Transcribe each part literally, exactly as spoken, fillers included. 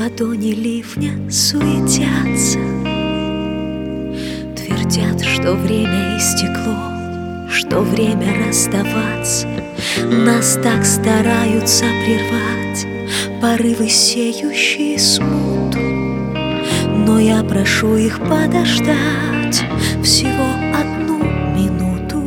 ладони ливня суетятся, твердят, что время истекло, что время расставаться. Нас так стараются прервать порывы, сеющие смуту, но я прошу их подождать всего одну минуту.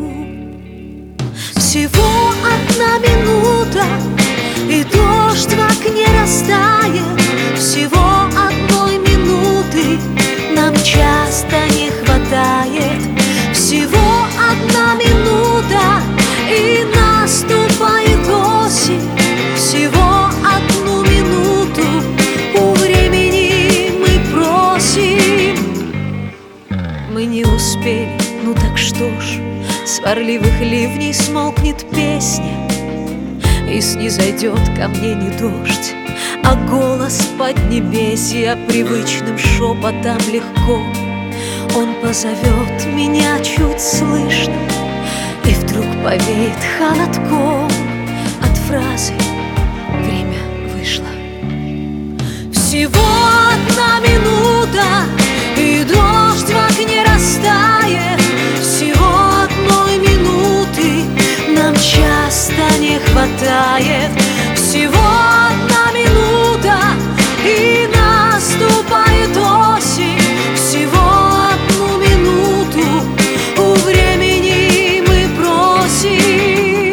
Всего одна минута, и дождь в окне растает. Всего одной минуты нам часто не хватает. Всего одна минута, и наступает осень. Всего одну минуту у времени мы просим. Мы не успели, ну так что ж, сварливых ливней смолкнет песня, и снизойдет ко мне не дождь, а голос поднебесья привычным шепотом легко. Он позовет меня чуть слышно, и вдруг повеет холодком от фразы «время вышло». Всего одна минута, и дождь в окне растает. Всего одной минуты нам часто не хватает. Всего одна минута, и наступает осень. Всего одну минуту у времени мы просим.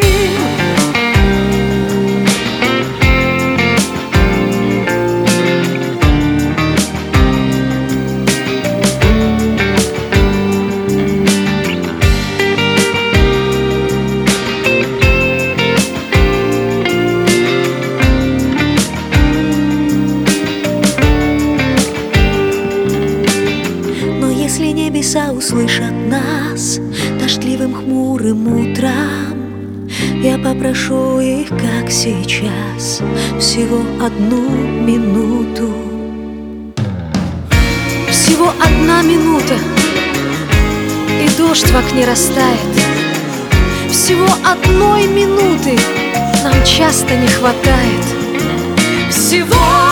Если небеса услышат нас дождливым хмурым утром, я попрошу их, как сейчас, всего одну минуту. Всего одна минута, и дождь в окне растает. Всего одной минуты нам часто не хватает. Всего